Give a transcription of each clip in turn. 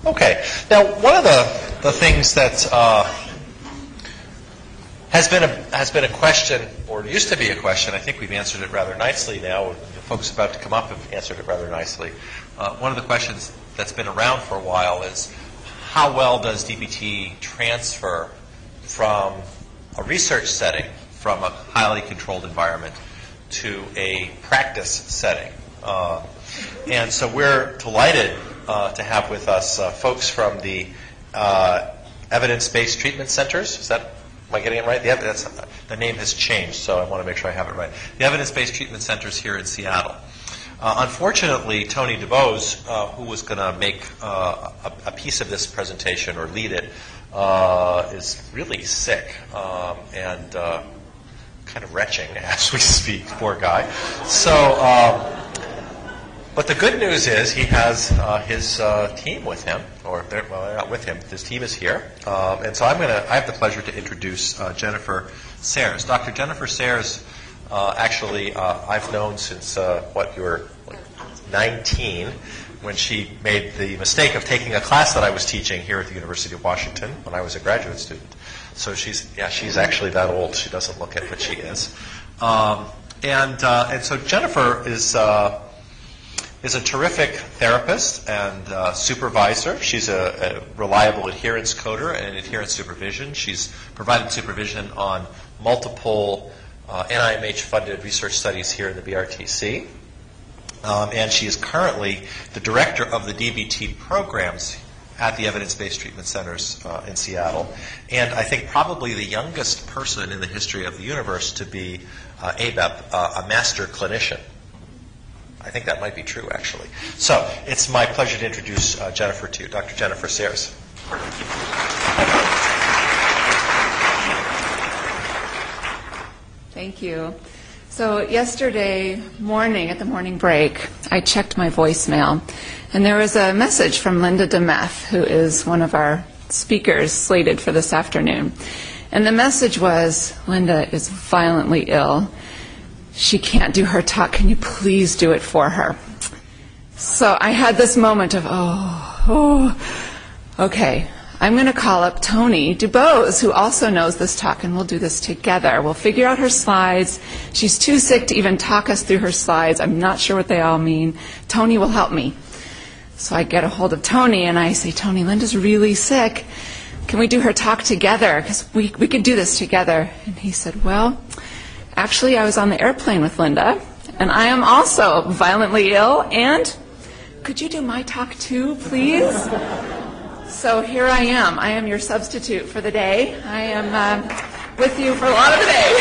Okay. Now, one of the things that has been a question, or used to be a question, I think we've answered it rather nicely now. The folks about to come up have answered it rather nicely. One of the questions that's been around for a while is, how well does DBT transfer from a research setting, from a highly controlled environment, to a practice setting? And so we're delighted to have with us folks from the evidence-based treatment centers. Am I getting it right? The name has changed, so I want to make sure I have it right. The evidence-based treatment centers here in Seattle. Unfortunately, Tony DuBose, who was going to make a piece of this presentation or lead it, is really sick and kind of retching as we speak. Poor guy. So. But the good news is he has his team with him, they're not with him. His team is here, and so I have the pleasure to introduce Jennifer Sayers. Dr. Jennifer Sayers, actually, I've known since you were 19, when she made the mistake of taking a class that I was teaching here at the University of Washington when I was a graduate student. So she's actually that old. She doesn't look it, but she is. And so Jennifer is a terrific therapist and supervisor. She's a reliable adherence coder and adherence supervision. She's provided supervision on multiple NIMH-funded research studies here in the BRTC. And she is currently the director of the DBT programs at the evidence-based treatment centers in Seattle. And I think probably the youngest person in the history of the universe to be ABEP, a master clinician. I think that might be true, actually. So it's my pleasure to introduce Jennifer to you, Dr. Jennifer Sayers. Thank you. So yesterday morning at the morning break, I checked my voicemail, and there was a message from Linda DeMeth, who is one of our speakers slated for this afternoon. And the message was, Linda is violently ill. She can't do her talk. Can you please do it for her? So I had this moment of, okay. I'm going to call up Tony DuBose, who also knows this talk, and we'll do this together. We'll figure out her slides. She's too sick to even talk us through her slides. I'm not sure what they all mean. Tony will help me. So I get a hold of Tony, and I say, Tony, Linda's really sick. Can we do her talk together? Because we could do this together. And he said, well, actually, I was on the airplane with Linda, and I am also violently ill, and could you do my talk too, please? So here I am. I am your substitute for the day. I am with you for a lot of the day.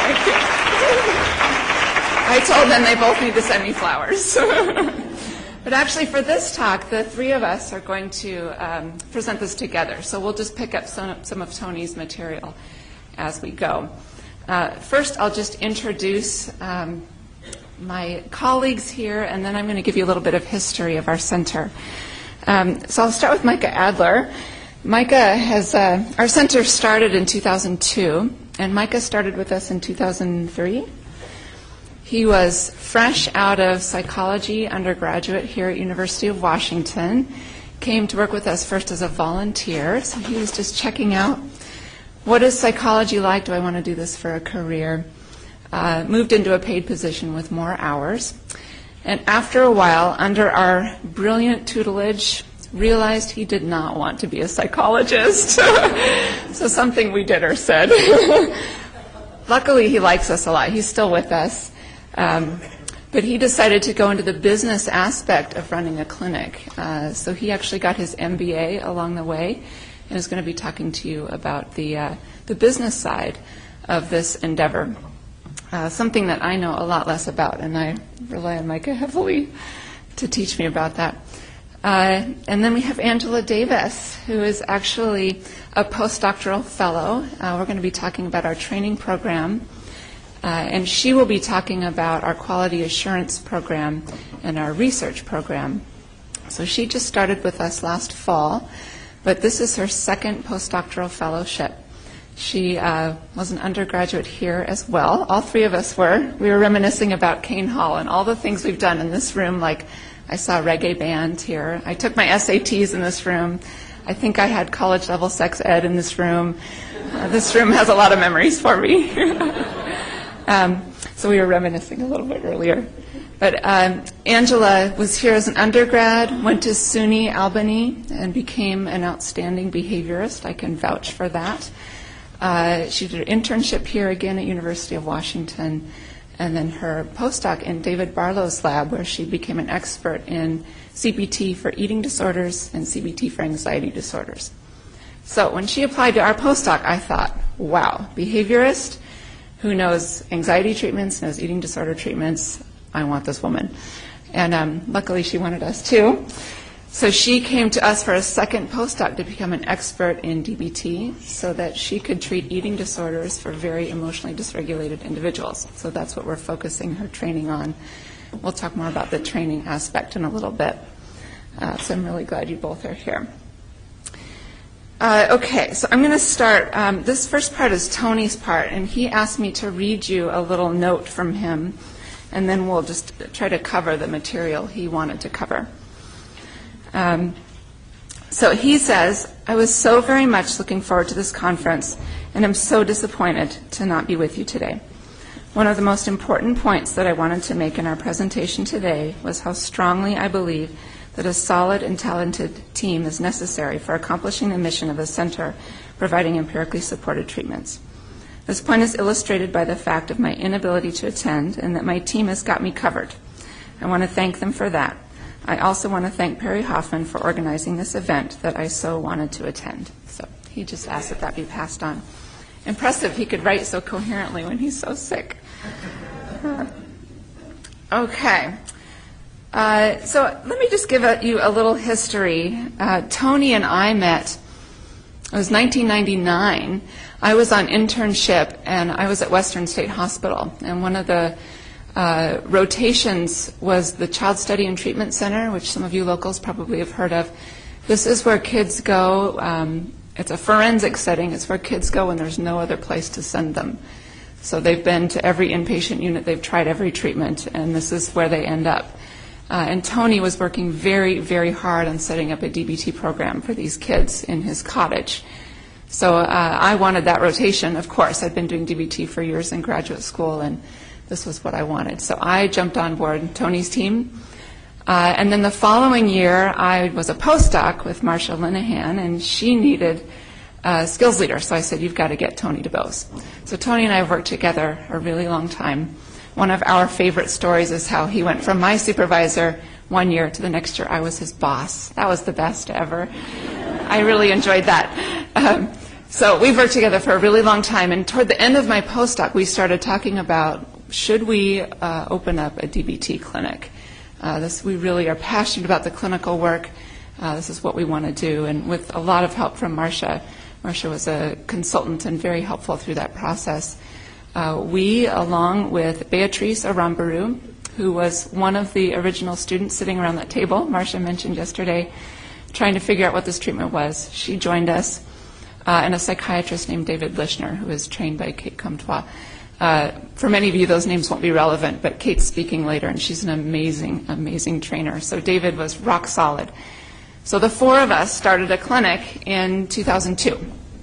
I told them they both need to send me flowers. But actually, for this talk, the three of us are going to present this together. So we'll just pick up some of Tony's material as we go. First, I'll just introduce my colleagues here, and then I'm going to give you a little bit of history of our center. So I'll start with Micah Adler. Micah has, our center started in 2002, and Micah started with us in 2003. He was fresh out of psychology undergraduate here at University of Washington, came to work with us first as a volunteer, so he was just checking out, what is psychology like? Do I want to do this for a career? Moved into a paid position with more hours. And after a while, under our brilliant tutelage, realized he did not want to be a psychologist. So something we did or said. Luckily, he likes us a lot. He's still with us. But he decided to go into the business aspect of running a clinic. So he actually got his MBA along the way and is going to be talking to you about the business side of this endeavor. Something that I know a lot less about, and I rely on Micah heavily to teach me about that. And then we have Angela Davis, who is actually a postdoctoral fellow. We're going to be talking about our training program, and she will be talking about our quality assurance program and our research program. So she just started with us last fall, but this is her second postdoctoral fellowship. She was an undergraduate here as well. All three of us were. We were reminiscing about Kane Hall and all the things we've done in this room, like I saw a reggae band here. I took my SATs in this room. I think I had college-level sex ed in this room. This room has a lot of memories for me. So we were reminiscing a little bit earlier. But Angela was here as an undergrad, went to SUNY Albany, and became an outstanding behaviorist. I can vouch for that. She did her internship here again at University of Washington, and then her postdoc in David Barlow's lab, where she became an expert in CBT for eating disorders and CBT for anxiety disorders. So when she applied to our postdoc, I thought, wow, behaviorist who knows anxiety treatments, knows eating disorder treatments, I want this woman. And luckily she wanted us too. So she came to us for a second postdoc to become an expert in DBT so that she could treat eating disorders for very emotionally dysregulated individuals. So that's what we're focusing her training on. We'll talk more about the training aspect in a little bit. So I'm really glad you both are here. Okay, so I'm going to start. This first part is Tony's part, and he asked me to read you a little note from him, and then we'll just try to cover the material he wanted to cover. So he says, I was so very much looking forward to this conference, and I'm so disappointed to not be with you today. One of the most important points that I wanted to make in our presentation today was how strongly I believe that a solid and talented team is necessary for accomplishing the mission of the center, providing empirically supported treatments. This point is illustrated by the fact of my inability to attend and that my team has got me covered. I want to thank them for that. I also want to thank Perry Hoffman for organizing this event that I so wanted to attend. So he just asked that that be passed on. Impressive, he could write so coherently when he's so sick. Okay. So let me just give you a little history. Tony and I met, it was 1999. I was on internship, and I was at Western State Hospital. And one of the rotations was the Child Study and Treatment Center, which some of you locals probably have heard of. This is where kids go. It's a forensic setting. It's where kids go when there's no other place to send them. So they've been to every inpatient unit. They've tried every treatment, and this is where they end up. And Tony was working very, very hard on setting up a DBT program for these kids in his cottage. So I wanted that rotation, of course. I'd been doing DBT for years in graduate school, and this was what I wanted. So I jumped on board Tony's team. And then the following year, I was a postdoc with Marcia Linehan, and she needed a skills leader. So I said, you've got to get Tony DuBose. So Tony and I have worked together a really long time. One of our favorite stories is how he went from my supervisor one year to the next year I was his boss. That was the best ever. I really enjoyed that. So we've worked together for a really long time, and toward the end of my postdoc, we started talking about should we open up a DBT clinic. We really are passionate about the clinical work. This is what we want to do, and with a lot of help from Marcia. Marcia was a consultant and very helpful through that process. We, along with Beatrice Arambaru, who was one of the original students sitting around that table, Marcia mentioned yesterday, trying to figure out what this treatment was. She joined us, and a psychiatrist named David Lishner, who was trained by Kate Comtois. For many of you, those names won't be relevant, but Kate's speaking later, and she's an amazing, amazing trainer. So David was rock solid. So the four of us started a clinic in 2002.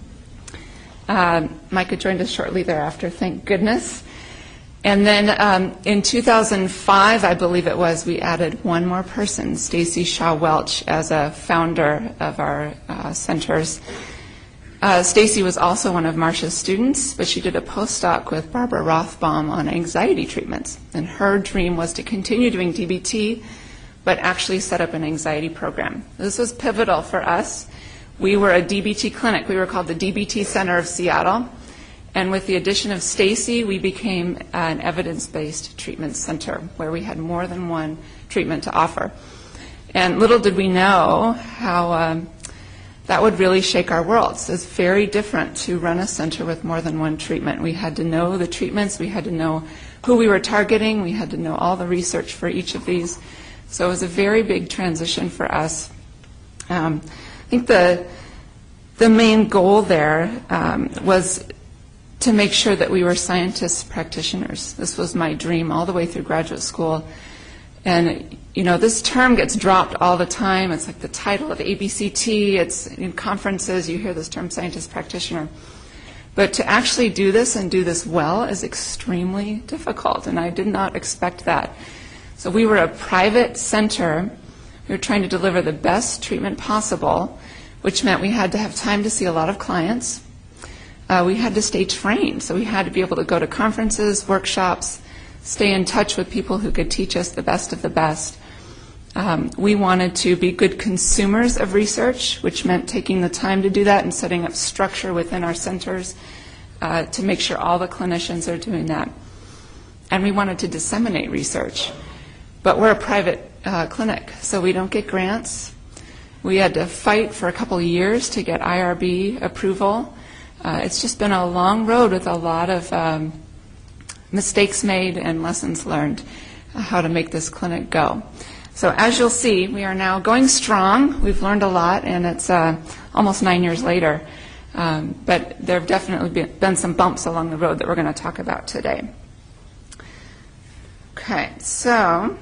Micah joined us shortly thereafter, thank goodness. And then in 2005, I believe it was, we added one more person, Stacy Shaw Welch, as a founder of our centers. Stacy was also one of Marcia's students, but she did a postdoc with Barbara Rothbaum on anxiety treatments. And her dream was to continue doing DBT, but actually set up an anxiety program. This was pivotal for us. We were a DBT clinic. We were called the DBT Center of Seattle. And with the addition of Stacy, we became an evidence-based treatment center where we had more than one treatment to offer. And little did we know how that would really shake our worlds. It's very different to run a center with more than one treatment. We had to know the treatments. We had to know who we were targeting. We had to know all the research for each of these. So it was a very big transition for us. I think the main goal there was to make sure that we were scientists, practitioners. This was my dream all the way through graduate school. And, this term gets dropped all the time. It's like the title of ABCT. It's in conferences. You hear this term, scientist practitioner. But to actually do this and do this well is extremely difficult, and I did not expect that. So we were a private center. We were trying to deliver the best treatment possible, which meant we had to have time to see a lot of clients. We had to stay trained, so we had to be able to go to conferences, workshops, stay in touch with people who could teach us the best of the best. We wanted to be good consumers of research, which meant taking the time to do that and setting up structure within our centers to make sure all the clinicians are doing that. And we wanted to disseminate research. But we're a private clinic, so we don't get grants. We had to fight for a couple of years to get IRB approval. It's just been a long road with a lot of mistakes made and lessons learned how to make this clinic go. So as you'll see, we are now going strong. We've learned a lot, and it's almost 9 years later. But there have definitely been some bumps along the road that we're going to talk about today. Okay, so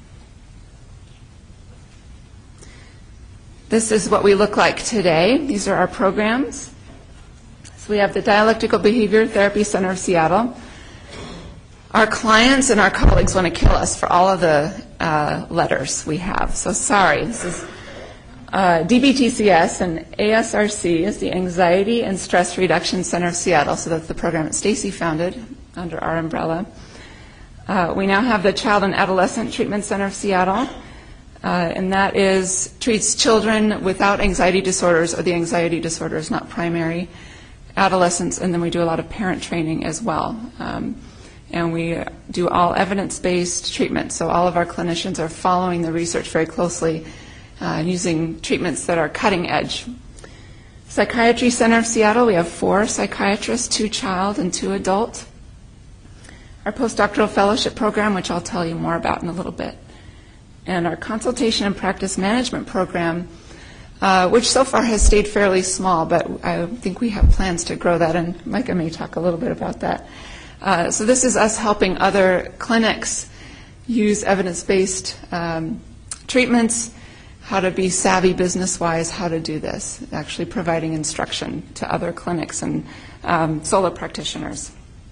this is what we look like today. These are our programs. So we have the Dialectical Behavior Therapy Center of Seattle. Our clients and our colleagues want to kill us for all of the letters we have. So sorry. This is DBTCS, and ASRC is the Anxiety and Stress Reduction Center of Seattle. So that's the program that Stacy founded under our umbrella. We now have the Child and Adolescent Treatment Center of Seattle, and that treats children without anxiety disorders, or the anxiety disorder is not primary, adolescents, and then we do a lot of parent training as well. And we do all evidence-based treatment, so all of our clinicians are following the research very closely and using treatments that are cutting edge. Psychiatry Center of Seattle, we have 4 psychiatrists, 2 child and 2 adult. Our postdoctoral fellowship program, which I'll tell you more about in a little bit. And our consultation and practice management program, which so far has stayed fairly small, but I think we have plans to grow that, and Micah may talk a little bit about that. So this is us helping other clinics use evidence-based treatments, how to be savvy business-wise, how to do this, actually providing instruction to other clinics and solo practitioners.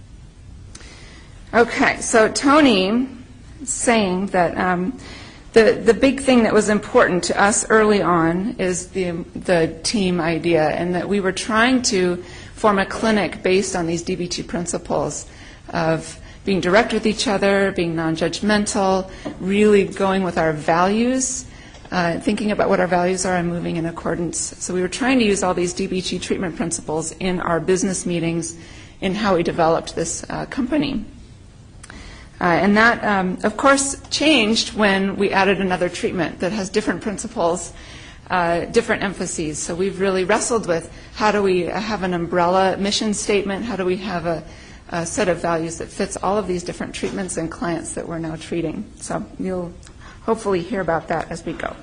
Okay, so Tony is saying that the big thing that was important to us early on is the team idea, and that we were trying to form a clinic based on these DBT principles of being direct with each other, being non-judgmental, really going with our values, thinking about what our values are and moving in accordance. So we were trying to use all these DBT treatment principles in our business meetings in how we developed this company. And that, of course, changed when we added another treatment that has different principles, different emphases. So we've really wrestled with how do we have an umbrella mission statement, how do we have a set of values that fits all of these different treatments and clients that we're now treating. So you'll hopefully hear about that as we go.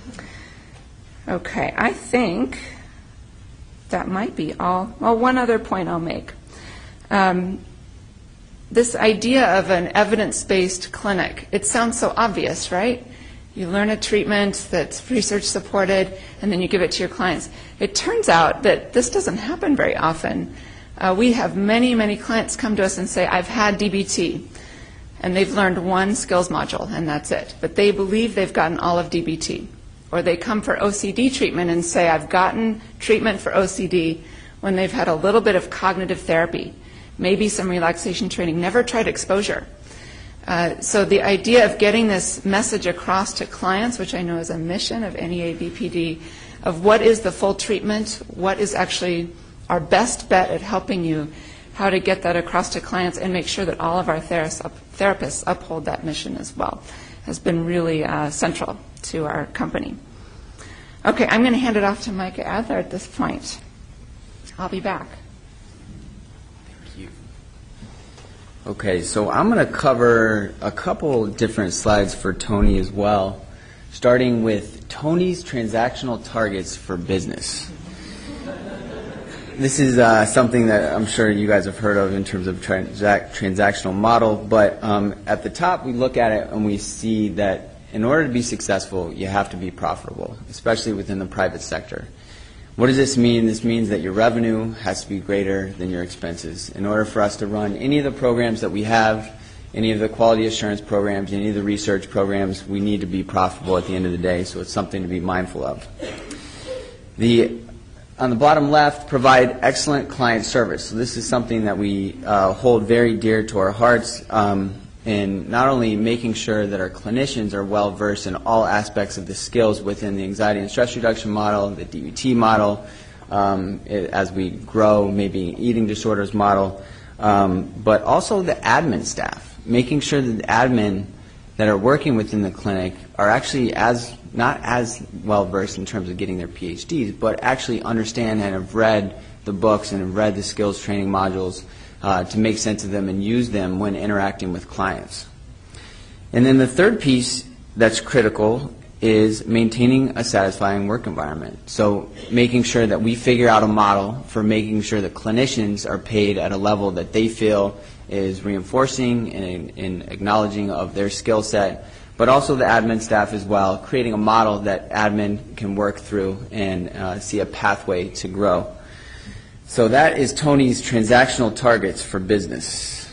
Okay, I think that might be all. Well, one other point I'll make. This idea of an evidence-based clinic, it sounds so obvious, right? You learn a treatment that's research supported, and then you give it to your clients. It turns out that this doesn't happen very often. We have many, many clients come to us and say, I've had DBT, and they've learned one skills module, and that's it. But they believe they've gotten all of DBT. Or they come for OCD treatment and say, I've gotten treatment for OCD when they've had a little bit of cognitive therapy, maybe some relaxation training, never tried exposure. So the idea of getting this message across to clients, which I know is a mission of NEA BPD, of what is the full treatment, what is actually our best bet at helping you, how to get that across to clients and make sure that all of our therapists uphold that mission as well, has been really central to our company. Okay, I'm going to hand it off to Micah Adler at this point. I'll be back. Thank you. Okay, so I'm going to cover a couple different slides for Tony as well, starting with Tony's transactional targets for business. this is something that I'm sure you guys have heard of in terms of transactional model, but at the top we look at it and we see that in order to be successful, you have to be profitable, especially within the private sector. What does this mean? This means that your revenue has to be greater than your expenses. In order for us to run any of the programs that we have, any of the quality assurance programs, any of the research programs, we need to be profitable at the end of the day, so it's something to be mindful of. On the bottom left, provide excellent client service. So this is something that we hold very dear to our hearts, in not only making sure that our clinicians are well versed in all aspects of the skills within the anxiety and stress reduction model, the DBT model, as we grow, maybe eating disorders model, but also the admin staff, making sure that the admin that are working within the clinic are actually not as well versed in terms of getting their PhDs, but actually understand and have read the books and have read the skills training modules to make sense of them and use them when interacting with clients. And then the third piece that's critical is maintaining a satisfying work environment. So making sure that we figure out a model for making sure that clinicians are paid at a level that they feel is reinforcing and acknowledging of their skill set, but also the admin staff as well, creating a model that admin can work through and see a pathway to grow. So that is Tony's transactional targets for business.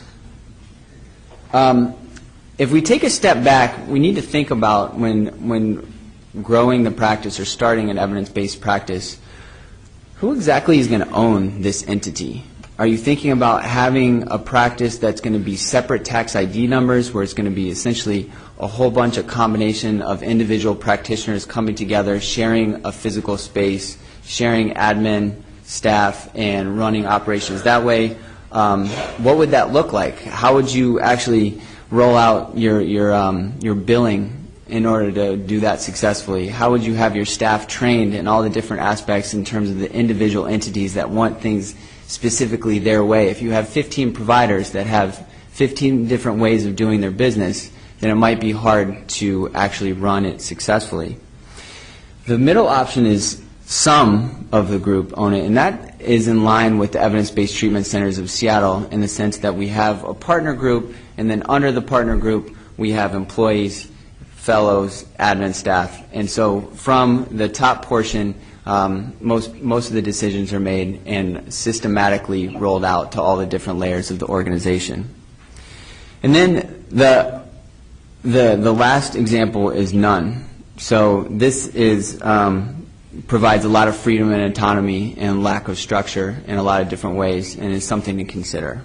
If we take a step back, we need to think about when growing the practice or starting an evidence-based practice, who exactly is going to own this entity? Are you thinking about having a practice that's going to be separate tax ID numbers, where it's going to be essentially a whole bunch of combination of individual practitioners coming together, sharing a physical space, sharing admin, staff, and running operations that way? What would that look like? How would you actually roll out your billing in order to do that successfully? How would you have your staff trained in all the different aspects in terms of the individual entities that want things specifically their way? If you have 15 providers that have 15 different ways of doing their business, then it might be hard to actually run it successfully. The middle option is some of the group own it, and that is in line with the Evidence-Based Treatment Centers of Seattle in the sense that we have a partner group, and then under the partner group we have employees, fellows, admin staff. And so from the top portion, most of the decisions are made and systematically rolled out to all the different layers of the organization. And then the last example is none. So this is provides a lot of freedom and autonomy and lack of structure in a lot of different ways, and is something to consider.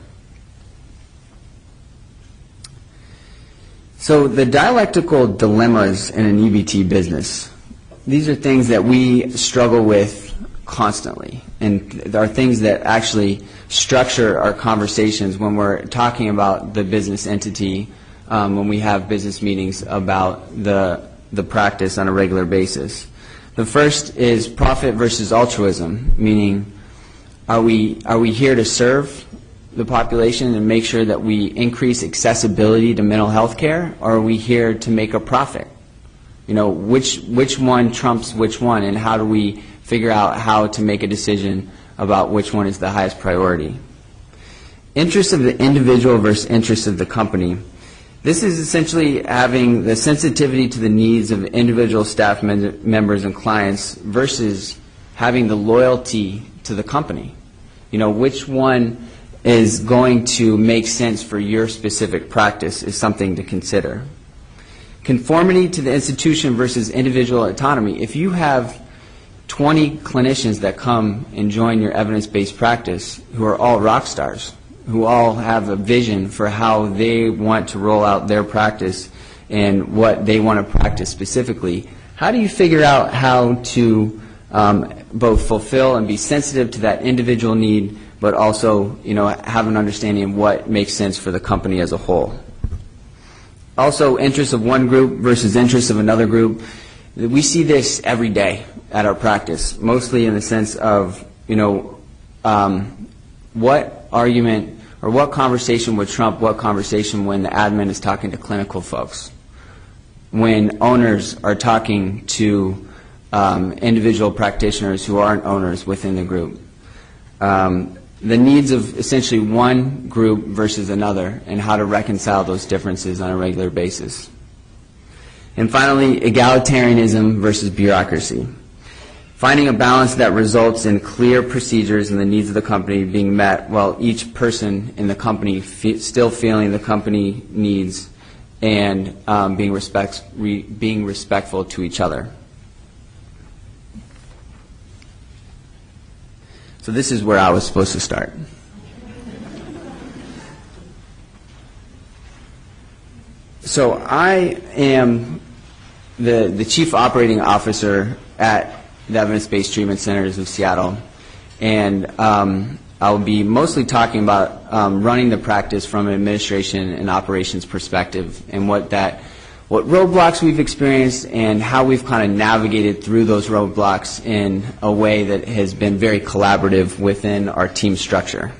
So the dialectical dilemmas in an EBT business, these are things that we struggle with constantly, and are things that actually structure our conversations when we're talking about the business entity, when we have business meetings about the practice on a regular basis. The first is profit versus altruism, meaning are we here to serve the population and make sure that we increase accessibility to mental health care, or are we here to make a profit? You know, which one trumps which one, and how do we figure out how to make a decision about which one is the highest priority? Interest of the individual versus interest of the company. This is essentially having the sensitivity to the needs of individual staff members and clients versus having the loyalty to the company. You know, which one is going to make sense for your specific practice is something to consider. Conformity to the institution versus individual autonomy. If you have 20 clinicians that come and join your evidence-based practice who are all rock stars, who all have a vision for how they want to roll out their practice and what they want to practice specifically, how do you figure out how to both fulfill and be sensitive to that individual need, but also, you know, have an understanding of what makes sense for the company as a whole? Also, interests of one group versus interests of another group. We see this every day at our practice, mostly in the sense of, you know, what argument or what conversation would trump what conversation when the admin is talking to clinical folks, when owners are talking to individual practitioners who aren't owners within the group. the needs of essentially one group versus another, and how to reconcile those differences on a regular basis. And finally, egalitarianism versus bureaucracy. Finding a balance that results in clear procedures and the needs of the company being met while each person in the company still feeling the company needs and being respectful to each other. So this is where I was supposed to start. So I am the Chief Operating Officer at the Evidence-Based Treatment Centers of Seattle, and I'll be mostly talking about running the practice from an administration and operations perspective, and what roadblocks we've experienced and how we've kind of navigated through those roadblocks in a way that has been very collaborative within our team structure.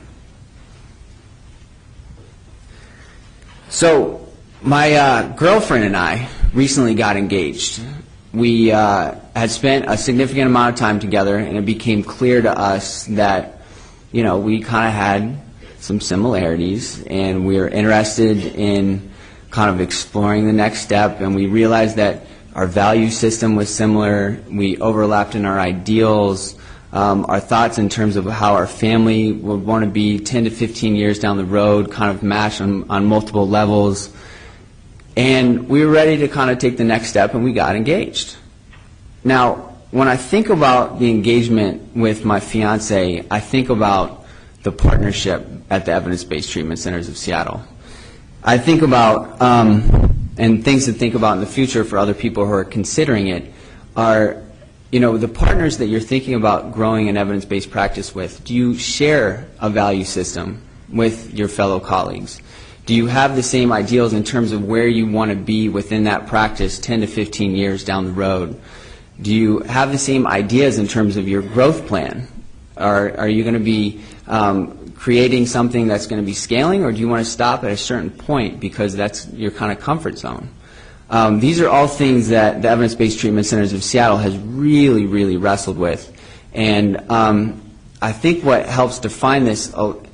So my girlfriend and I recently got engaged. We had spent a significant amount of time together, and it became clear to us that, you know, we kind of had some similarities, and we were interested in kind of exploring the next step, and we realized that our value system was similar. We overlapped in our ideals, our thoughts in terms of how our family would want to be 10 to 15 years down the road, kind of matched on multiple levels. And we were ready to kind of take the next step, and we got engaged. Now, when I think about the engagement with my fiance, I think about the partnership at the Evidence-Based Treatment Centers of Seattle. I think about, and things to think about in the future for other people who are considering it, are, you know, the partners that you're thinking about growing an evidence-based practice with. Do you share a value system with your fellow colleagues? Do you have the same ideals in terms of where you want to be within that practice 10 to 15 years down the road? Do you have the same ideas in terms of your growth plan? Are you going to be creating something that's going to be scaling, or do you want to stop at a certain point because that's your kind of comfort zone? These are all things that the Evidence-Based Treatment Centers of Seattle has really, really wrestled with. And I think what helps define this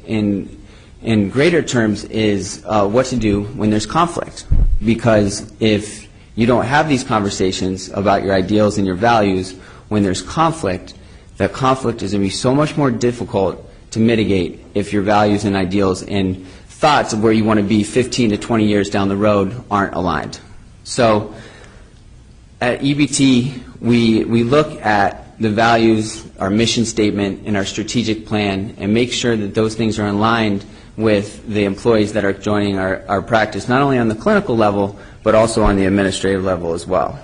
in greater terms is what to do when there's conflict. Because if you don't have these conversations about your ideals and your values, when there's conflict, that conflict is going to be so much more difficult to mitigate if your values and ideals and thoughts of where you want to be 15 to 20 years down the road aren't aligned. So at EBT, we look at the values, our mission statement, and our strategic plan, and make sure that those things are aligned with the employees that are joining our practice, not only on the clinical level, but also on the administrative level as well.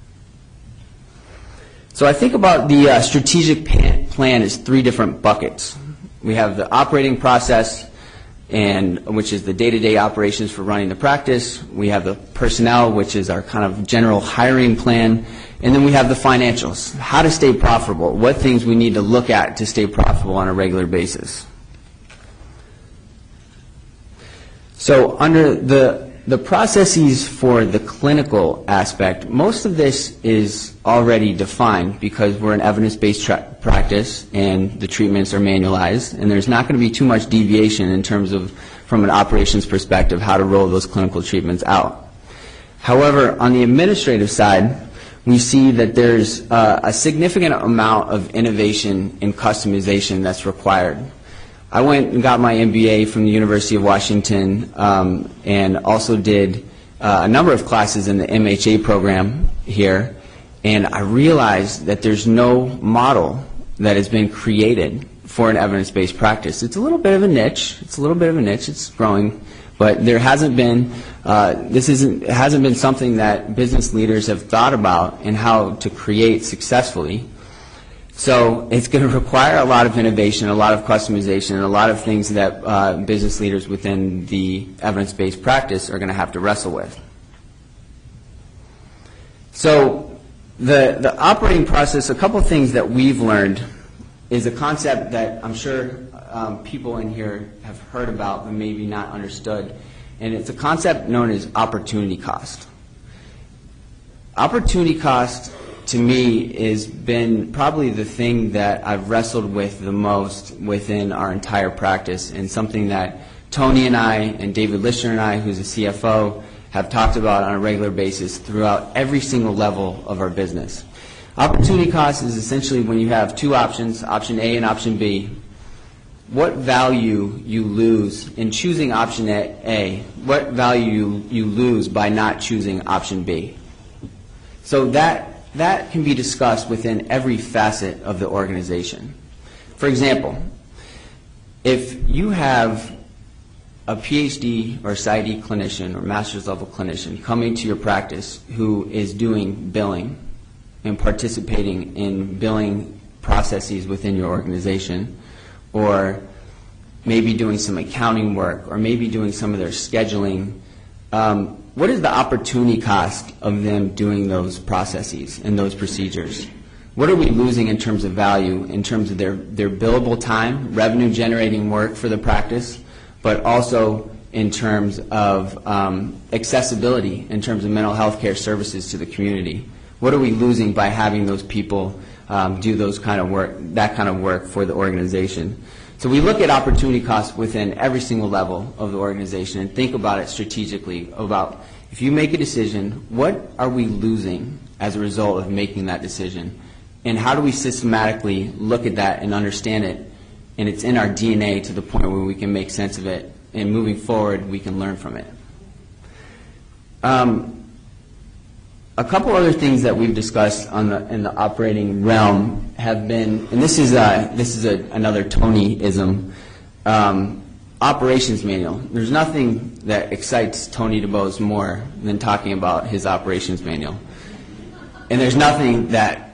So I think about the strategic plan as three different buckets. We have the operating process, which is the day-to-day operations for running the practice. We have the personnel, which is our kind of general hiring plan. And then we have the financials, how to stay profitable, what things we need to look at to stay profitable on a regular basis. So under the processes for the clinical aspect, most of this is already defined because we're an evidence-based practice and the treatments are manualized, and there's not going to be too much deviation in terms of, from an operations perspective, how to roll those clinical treatments out. However, on the administrative side, we see that there's a significant amount of innovation and customization that's required. I went and got my MBA from the University of Washington and also did a number of classes in the MHA program here, and I realized that there's no model that has been created for an evidence-based practice. It's a little bit of a niche. It's growing, but there hasn't been it hasn't been something that business leaders have thought about and how to create successfully. So it's going to require a lot of innovation, a lot of customization, and a lot of things that business leaders within the evidence-based practice are going to have to wrestle with. So the operating process, a couple things that we've learned is a concept that I'm sure people in here have heard about but maybe not understood, and it's a concept known as opportunity cost. Opportunity cost to me, has been probably the thing that I've wrestled with the most within our entire practice, and something that Tony and I and David Lister and I, who's the CFO, have talked about on a regular basis throughout every single level of our business. Opportunity cost is essentially when you have two options, option A and option B, what value you lose in choosing option A, what value you lose by not choosing option B. So that can be discussed within every facet of the organization. For example, if you have a PhD or PsyD clinician or master's level clinician coming to your practice who is doing billing and participating in billing processes within your organization, or maybe doing some accounting work, or maybe doing some of their scheduling, what is the opportunity cost of them doing those processes and those procedures? What are we losing in terms of value, in terms of their billable time, revenue generating work for the practice, but also in terms of accessibility, in terms of mental health care services to the community? What are we losing by having those people do those kind of work, that kind of work for the organization? So we look at opportunity costs within every single level of the organization and think about it strategically about, if you make a decision, what are we losing as a result of making that decision? And how do we systematically look at that and understand it, and it's in our DNA to the point where we can make sense of it, and moving forward we can learn from it. A couple other things that we've discussed in the operating realm have been, and this is another Tony-ism, operations manual. There's nothing that excites Tony DeBose more than talking about his operations manual. And there's nothing that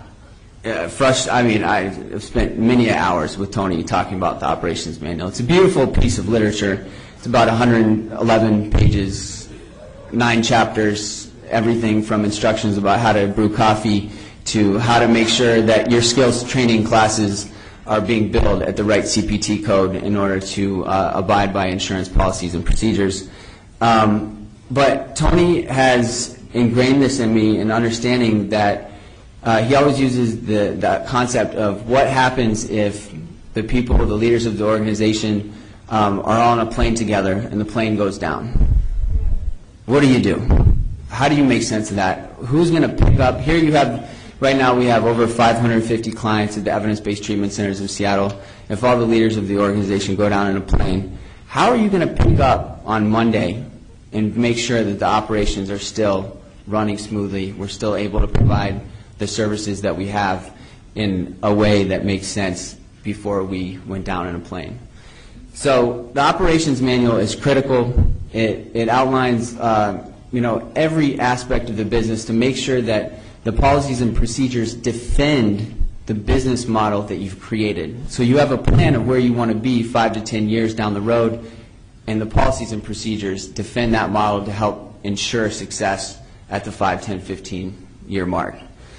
I've spent many hours with Tony talking about the operations manual. It's a beautiful piece of literature. It's about 111 pages, 9 chapters, everything from instructions about how to brew coffee to how to make sure that your skills training classes are being billed at the right CPT code in order to abide by insurance policies and procedures. But Tony has ingrained this in me in understanding that he always uses the concept of what happens if the people, the leaders of the organization, are all on a plane together and the plane goes down. What do you do? How do you make sense of that? Who's going to pick up? Here you have, right now we have over 550 clients at the Evidence-Based Treatment Centers of Seattle. If all the leaders of the organization go down in a plane, how are you going to pick up on Monday and make sure that the operations are still running smoothly, we're still able to provide the services that we have in a way that makes sense before we went down in a plane? So the operations manual is critical. It outlines every aspect of the business to make sure that the policies and procedures defend the business model that you've created. So you have a plan of where you want to be 5 to 10 years down the road, and the policies and procedures defend that model to help ensure success at the 5, 10, 15-year mark.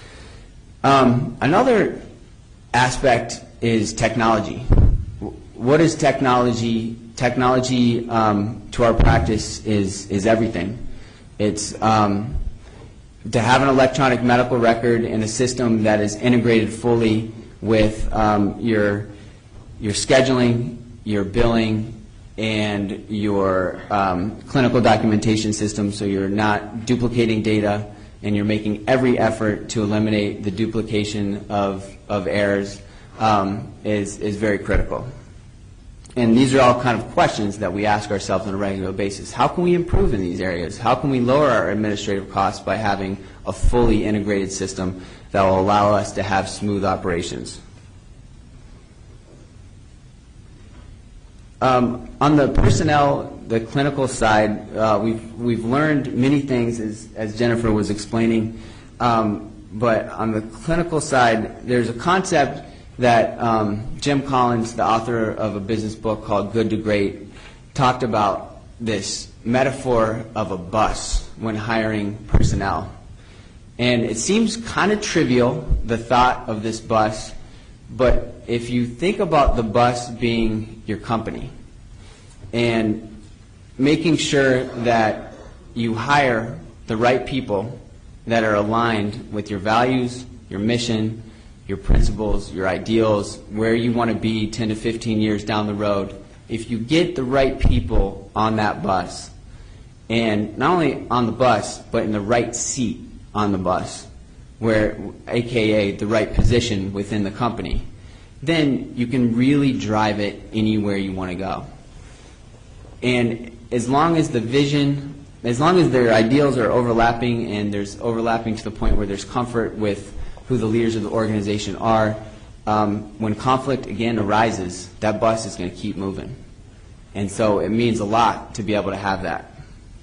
Another aspect is technology. What is technology? Technology to our practice is everything. It's to have an electronic medical record and a system that is integrated fully with your scheduling, your billing, and your clinical documentation system, so you're not duplicating data and you're making every effort to eliminate the duplication of errors is very critical. And these are all kind of questions that we ask ourselves on a regular basis. How can we improve in these areas? How can we lower our administrative costs by having a fully integrated system that will allow us to have smooth operations? On the personnel, the clinical side, we've learned many things, as Jennifer was explaining. But on the clinical side, there's a concept that Jim Collins, the author of a business book called Good to Great, talked about this metaphor of a bus when hiring personnel. And it seems kind of trivial, the thought of this bus, but if you think about the bus being your company and making sure that you hire the right people that are aligned with your values, your mission, your principles, your ideals, where you want to be 10 to 15 years down the road. If you get the right people on that bus, and not only on the bus, but in the right seat on the bus, where, AKA the right position within the company, then you can really drive it anywhere you want to go. And as long as the vision, as long as their ideals are overlapping and there's overlapping to the point where there's comfort with who the leaders of the organization are, when conflict again arises, that bus is going to keep moving. And so it means a lot to be able to have that.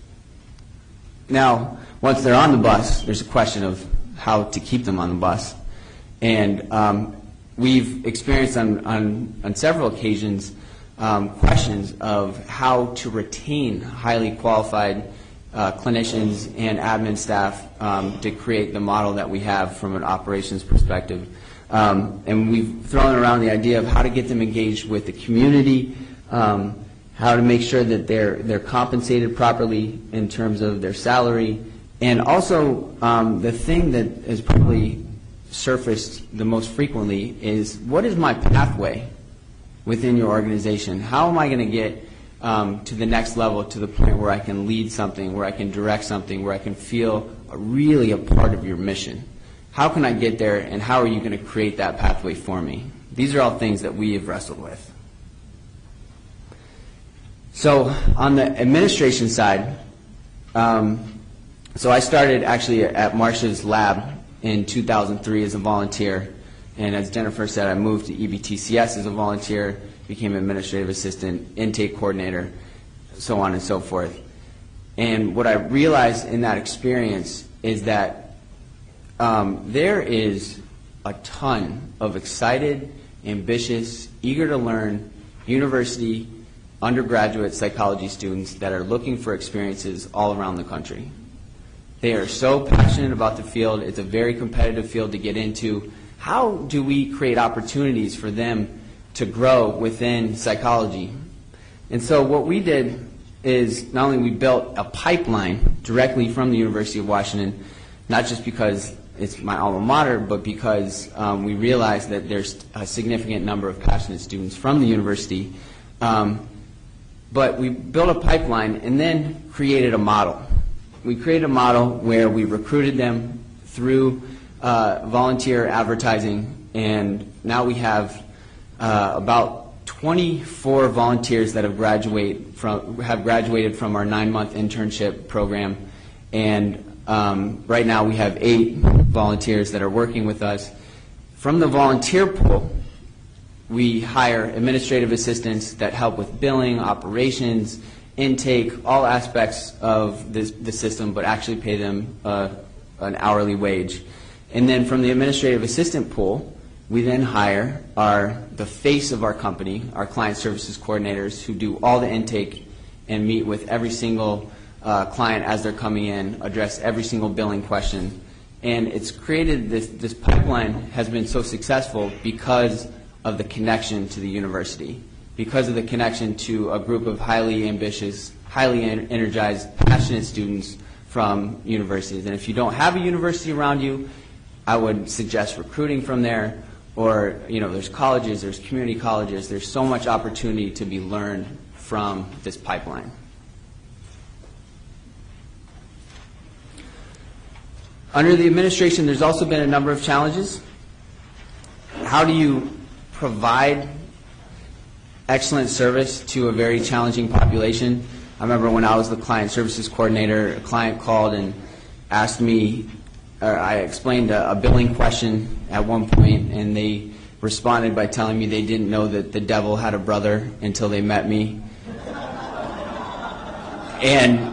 Now, once they're on the bus, there's a question of how to keep them on the bus. And we've experienced on several occasions questions of how to retain highly qualified clinicians and admin staff to create the model that we have from an operations perspective. And we've thrown around the idea of how to get them engaged with the community, how to make sure that they're compensated properly in terms of their salary, and also the thing that has probably surfaced the most frequently is, what is my pathway within your organization? How am I going to get to the next level, to the point where I can lead something, where I can direct something, where I can feel really a part of your mission? How can I get there, and how are you going to create that pathway for me? These are all things that we have wrestled with. So on the administration side, so I started actually at Marcia's lab in 2003 as a volunteer, and as Jennifer said, I moved to EBTCS as a volunteer, became administrative assistant, intake coordinator, so on and so forth. And what I realized in that experience is that there is a ton of excited, ambitious, eager to learn university, undergraduate psychology students that are looking for experiences all around the country. They are so passionate about the field. It's a very competitive field to get into. How do we create opportunities for them to grow within psychology? And so what we did is not only we built a pipeline directly from the University of Washington, not just because it's my alma mater, but because we realized that there's a significant number of passionate students from the university. But we built a pipeline and then created a model. We created a model where we recruited them through volunteer advertising, and now we have about 24 volunteers that have graduated from our 9-month internship program, and right now we have 8 volunteers that are working with us. From the volunteer pool, we hire administrative assistants that help with billing, operations, intake, all aspects of the system, but actually pay them an hourly wage. And then from the administrative assistant pool, we then hire the face of our company, our client services coordinators, who do all the intake and meet with every single client as they're coming in, address every single billing question. And it's created, this pipeline has been so successful because of the connection to the university, because of the connection to a group of highly ambitious, highly energized, passionate students from universities. And if you don't have a university around you, I would suggest recruiting from there, or there's colleges, there's community colleges, there's so much opportunity to be learned from this pipeline. Under the administration, there's also been a number of challenges. How do you provide excellent service to a very challenging population? I remember when I was the client services coordinator, a client called and asked me, I explained a billing question at one point, and they responded by telling me they didn't know that the devil had a brother until they met me. And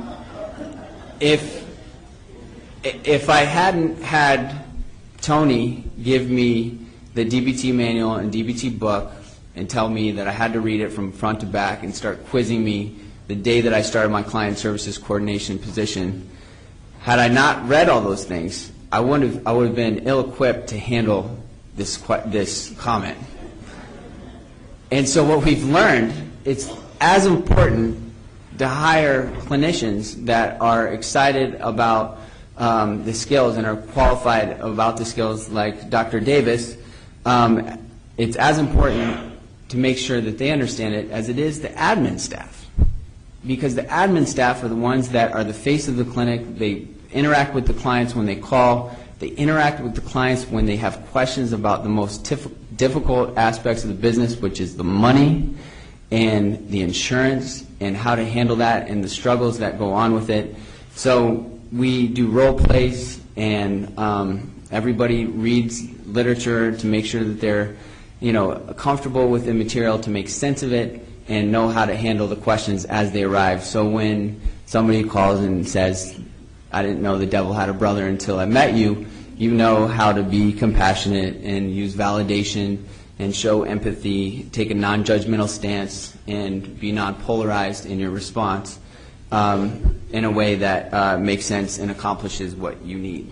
if I hadn't had Tony give me the DBT manual and DBT book and tell me that I had to read it from front to back and start quizzing me the day that I started my client services coordination position, had I not read all those things, I would have been ill-equipped to handle this comment. And so what we've learned, it's as important to hire clinicians that are excited about the skills and are qualified about the skills like Dr. Davis, it's as important to make sure that they understand it as it is the admin staff. Because the admin staff are the ones that are the face of the clinic. They interact with the clients when they call. They interact with the clients when they have questions about the most difficult aspects of the business, which is the money and the insurance and how to handle that and the struggles that go on with it. So we do role plays, and everybody reads literature to make sure that they're comfortable with the material, to make sense of it and know how to handle the questions as they arrive. So when somebody calls and says, I didn't know the devil had a brother until I met you, you know how to be compassionate and use validation and show empathy, take a non-judgmental stance, and be non-polarized in your response in a way that makes sense and accomplishes what you need.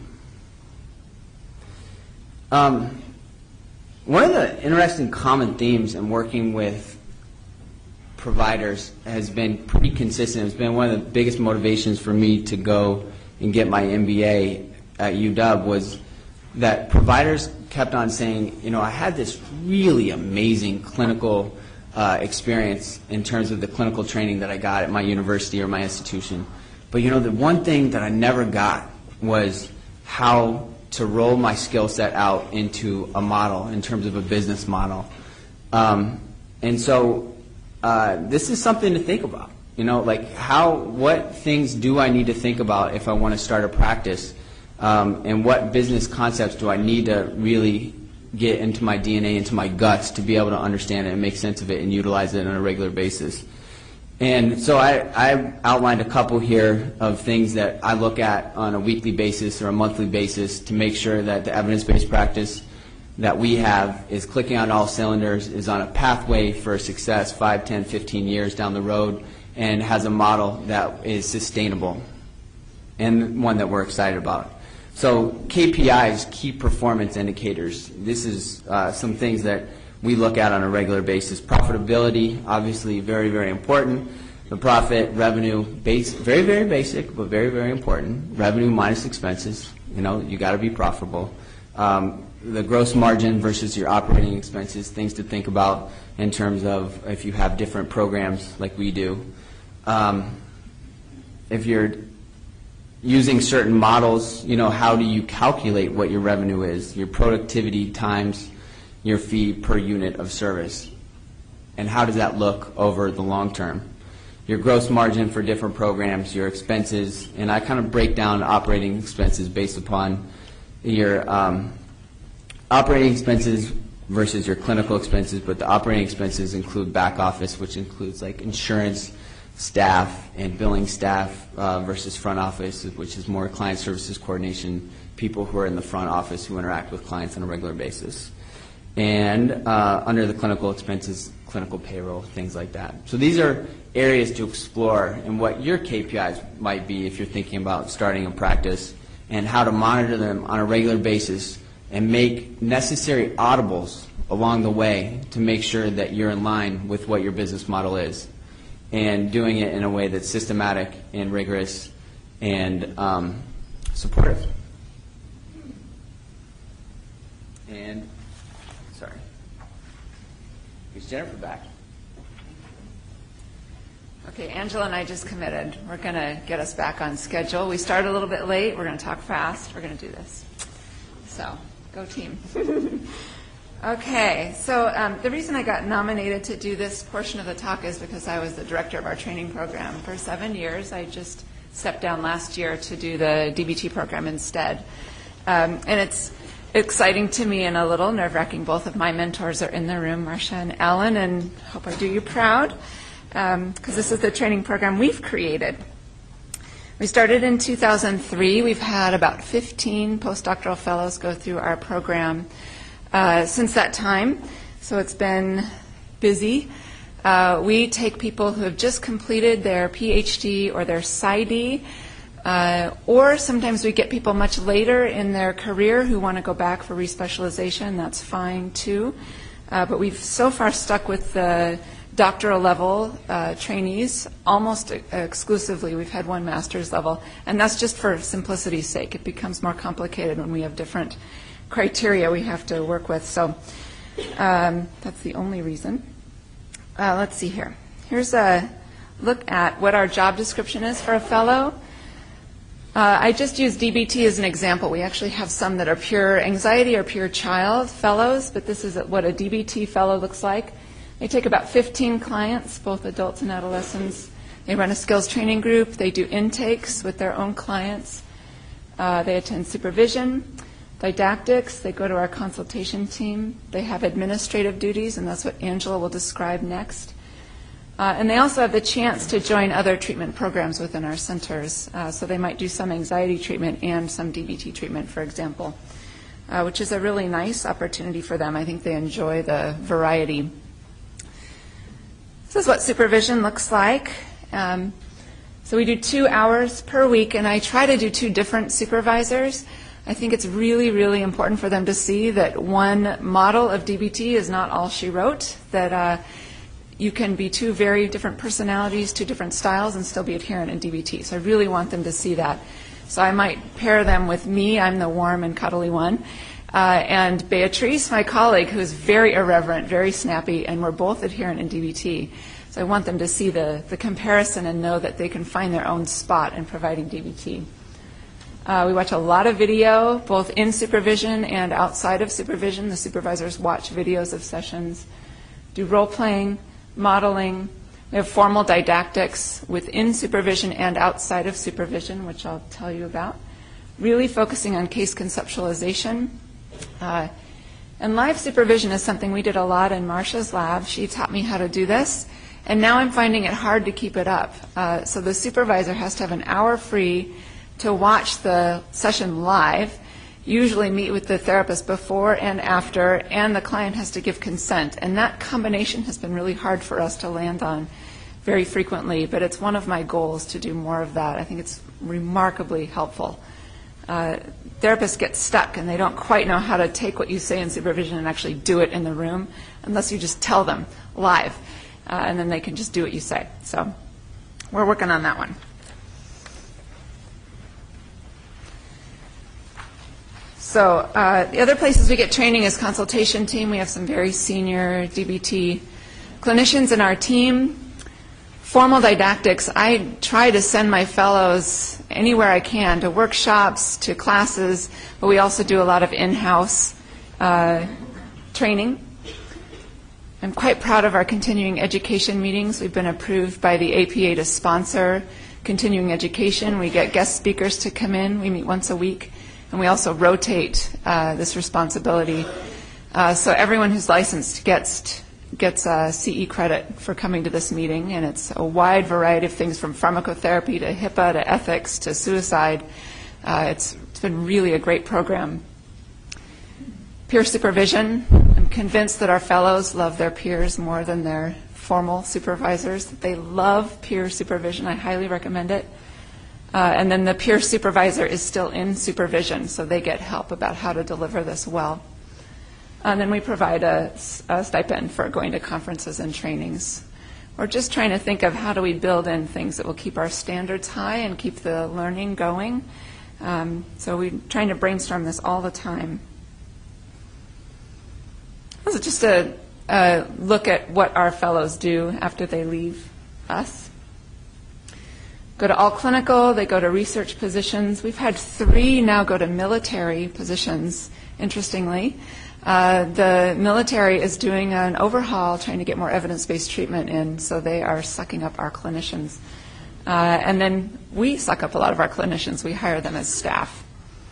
One of the interesting common themes in working with providers has been pretty consistent. It's been one of the biggest motivations for me to go and get my MBA at UW was that providers kept on saying, I had this really amazing clinical experience in terms of the clinical training that I got at my university or my institution. But the one thing that I never got was how to roll my skill set out into a model in terms of a business model. And so this is something to think about. What things do I need to think about if I want to start a practice? And what business concepts do I need to really get into my DNA, into my guts, to be able to understand it and make sense of it and utilize it on a regular basis? And so I outlined a couple here of things that I look at on a weekly basis or a monthly basis to make sure that the evidence-based practice that we have is clicking on all cylinders, is on a pathway for success 5, 10, 15 years down the road, and has a model that is sustainable and one that we're excited about. So KPIs, key performance indicators. This is some things that we look at on a regular basis. Profitability, obviously very, very important. The profit, revenue, very, very basic, but very, very important. Revenue minus expenses. You got to be profitable. The gross margin versus your operating expenses, things to think about in terms of if you have different programs like we do. If you're using certain models, how do you calculate what your revenue is, your productivity times your fee per unit of service, and how does that look over the long term? Your gross margin for different programs, your expenses, and I kind of break down operating expenses based upon your operating expenses versus your clinical expenses, but the operating expenses include back office, which includes like insurance, staff, and billing staff versus front office, which is more client services coordination, people who are in the front office who interact with clients on a regular basis. And under the clinical expenses, clinical payroll, things like that. So these are areas to explore and what your KPIs might be if you're thinking about starting a practice, and how to monitor them on a regular basis and make necessary audibles along the way to make sure that you're in line with what your business model is, and doing it in a way that's systematic and rigorous and supportive. And, sorry. Is Jennifer back? Okay, Angela and I just committed. We're going to get us back on schedule. We started a little bit late. We're going to talk fast. We're going to do this. So, go team. Okay, so the reason I got nominated to do this portion of the talk is because I was the director of our training program for 7 years. I just stepped down last year to do the DBT program instead. And it's exciting to me and a little nerve-wracking. Both of my mentors are in the room, Marcia and Alan, and hope I do you proud, because this is the training program we've created. We started in 2003. We've had about 15 postdoctoral fellows go through our program since that time, so it's been busy. We take people who have just completed their PhD or their PsyD, or sometimes we get people much later in their career who want to go back for respecialization. That's fine too. But we've so far stuck with the doctoral level trainees almost exclusively. We've had one master's level, and that's just for simplicity's sake. It becomes more complicated when we have different criteria we have to work with. So that's the only reason. Let's see here. Here's a look at what our job description is for a fellow. I just used DBT as an example. We actually have some that are pure anxiety or pure child fellows, but this is what a DBT fellow looks like. They take about 15 clients, both adults and adolescents. They run a skills training group. They do intakes with their own clients. They attend supervision, didactics. They go to our consultation team. They have administrative duties, and that's what Angela will describe next. And they also have the chance to join other treatment programs within our centers. So they might do some anxiety treatment and some DBT treatment, for example, which is a really nice opportunity for them. I think they enjoy the variety. This is what supervision looks like. So we do 2 hours per week, and I try to do 2 different supervisors. I think it's really, really important for them to see that one model of DBT is not all she wrote, that you can be 2 very different personalities, 2 different styles, and still be adherent in DBT. So I really want them to see that. So I might pair them with me. I'm the warm and cuddly one. And Beatrice, my colleague, who is very irreverent, very snappy, and we're both adherent in DBT. So I want them to see the comparison and know that they can find their own spot in providing DBT. We watch a lot of video, both in supervision and outside of supervision. The supervisors watch videos of sessions, do role-playing, modeling. We have formal didactics within supervision and outside of supervision, which I'll tell you about. Really focusing on case conceptualization. And live supervision is something we did a lot in Marcia's lab. She taught me how to do this, and now I'm finding it hard to keep it up. So the supervisor has to have an hour free to watch the session live, usually meet with the therapist before and after, and the client has to give consent. And that combination has been really hard for us to land on very frequently, but it's one of my goals to do more of that. I think it's remarkably helpful. Therapists get stuck and they don't quite know how to take what you say in supervision and actually do it in the room unless you just tell them live, and then they can just do what you say. So we're working on that one. So the other places we get training is consultation team. We have some very senior DBT clinicians in our team. Formal didactics, I try to send my fellows anywhere I can, to workshops, to classes, but we also do a lot of in-house training. I'm quite proud of our continuing education meetings. We've been approved by the APA to sponsor continuing education. We get guest speakers to come in. We meet once a week. And we also rotate this responsibility. So everyone who's licensed gets CE credit for coming to this meeting, and it's a wide variety of things from pharmacotherapy to HIPAA to ethics to suicide. It's been really a great program. Peer supervision. I'm convinced that our fellows love their peers more than their formal supervisors. They love peer supervision. I highly recommend it. And then the peer supervisor is still in supervision, so they get help about how to deliver this well. And then we provide a stipend for going to conferences and trainings. We're just trying to think of how do we build in things that will keep our standards high and keep the learning going. So we're trying to brainstorm this all the time. This is just a look at what our fellows do after they leave us. Go to all clinical, they go to research positions. We've had 3 now go to military positions, interestingly. The military is doing an overhaul, trying to get more evidence-based treatment in, so they are sucking up our clinicians. And then we suck up a lot of our clinicians. We hire them as staff.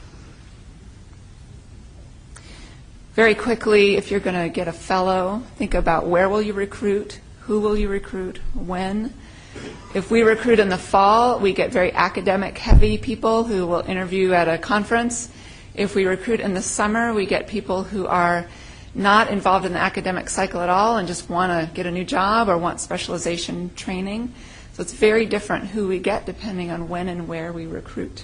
Very quickly, if you're going to get a fellow, think about where will you recruit, who will you recruit, when. If we recruit in the fall, we get very academic-heavy people who will interview at a conference. If we recruit in the summer, we get people who are not involved in the academic cycle at all and just want to get a new job or want specialization training. So it's very different who we get depending on when and where we recruit.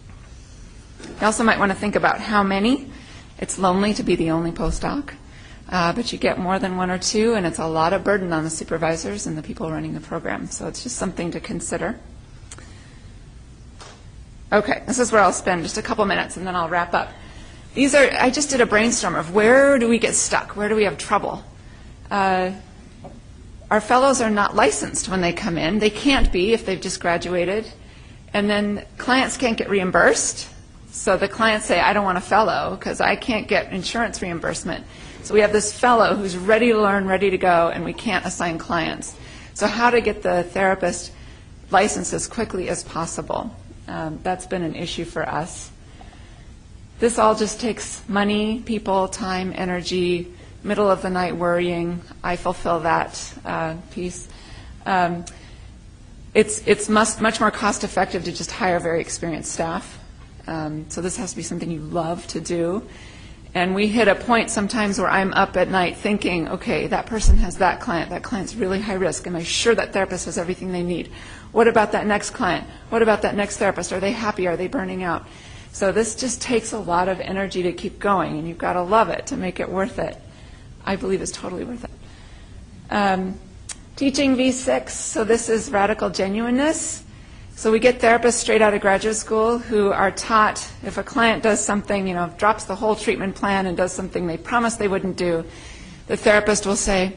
You also might want to think about how many. It's lonely to be the only postdoc. but you get more than one or two, and it's a lot of burden on the supervisors and the people running the program. So it's just something to consider. Okay, this is where I'll spend just a couple minutes, and then I'll wrap up. I just did a brainstorm of where do we get stuck? Where do we have trouble? Our fellows are not licensed when they come in. They can't be if they've just graduated. And then clients can't get reimbursed. So the clients say, I don't want a fellow because I can't get insurance reimbursement. So we have this fellow who's ready to learn, ready to go, and we can't assign clients. So how to get the therapist licensed as quickly as possible. That's been an issue for us. This all just takes money, people, time, energy, middle of the night worrying. I fulfill that piece. It's much more cost effective to just hire very experienced staff. So this has to be something you love to do. And we hit a point sometimes where I'm up at night thinking, okay, that person has that client's really high risk. Am I sure that therapist has everything they need? What about that next client? What about that next therapist? Are they happy? Are they burning out? So this just takes a lot of energy to keep going, and you've got to love it to make it worth it. I believe it's totally worth it. Teaching V6, so this is radical genuineness. So we get therapists straight out of graduate school who are taught if a client does something, drops the whole treatment plan and does something they promised they wouldn't do, the therapist will say,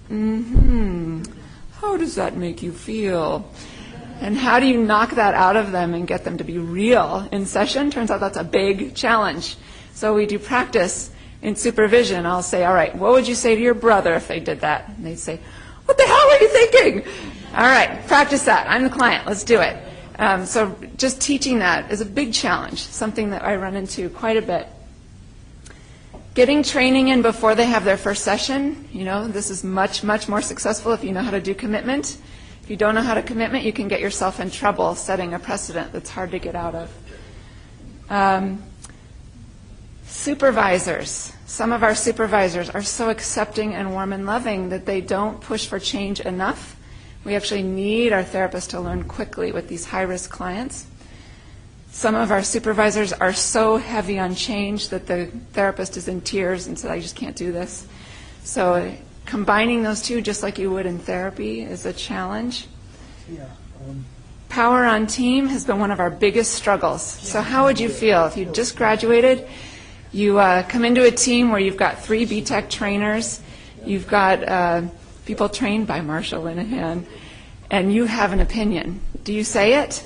how does that make you feel? And how do you knock that out of them and get them to be real in session? Turns out that's a big challenge. So we do practice in supervision. I'll say, all right, what would you say to your brother if they did that? And they'd say, what the hell were you thinking? All right, practice that. I'm the client. Let's do it. So just teaching that is a big challenge, something that I run into quite a bit. Getting training in before they have their first session, this is much, much more successful if you know how to do commitment. If you don't know how to commitment, you can get yourself in trouble setting a precedent that's hard to get out of. Supervisors. Some of our supervisors are so accepting and warm and loving that they don't push for change enough. We actually need our therapists to learn quickly with these high-risk clients. Some of our supervisors are so heavy on change that the therapist is in tears and says, I just can't do this. So combining those two, just like you would in therapy, is a challenge. Power on team has been one of our biggest struggles. So how would you feel if you just graduated, you come into a team where you've got 3 BTEC trainers, you've got people trained by Marshall Linehan, and you have an opinion. Do you say it?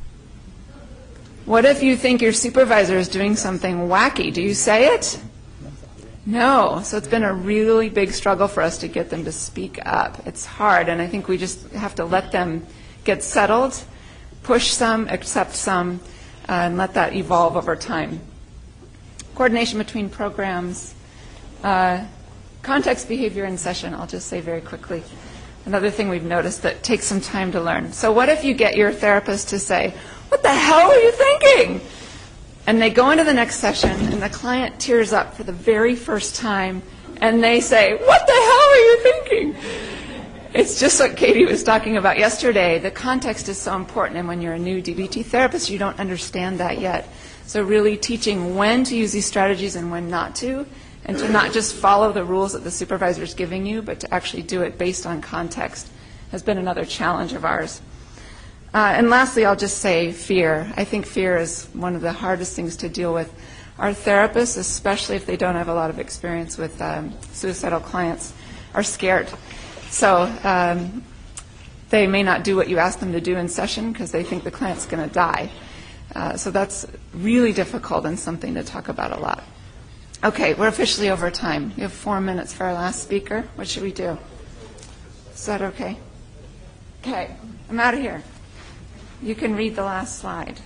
What if you think your supervisor is doing something wacky? Do you say it? No. So it's been a really big struggle for us to get them to speak up. It's hard, and I think we just have to let them get settled, push some, accept some, and let that evolve over time. Coordination between programs, context, behavior, and session, I'll just say very quickly. Another thing we've noticed that takes some time to learn. So what if you get your therapist to say, what the hell were you thinking? And they go into the next session, and the client tears up for the very first time, and they say, what the hell were you thinking? It's just what Katie was talking about yesterday. The context is so important, and when you're a new DBT therapist, you don't understand that yet. So really teaching when to use these strategies and when not to, and to not just follow the rules that the supervisor is giving you, but to actually do it based on context has been another challenge of ours. And lastly, I'll just say fear. I think fear is one of the hardest things to deal with. Our therapists, especially if they don't have a lot of experience with suicidal clients, are scared. So they may not do what you ask them to do in session because they think the client's going to die. So that's really difficult and something to talk about a lot. Okay, we're officially over time. We have 4 minutes for our last speaker. What should we do? Is that okay? Okay, I'm out of here. You can read the last slide.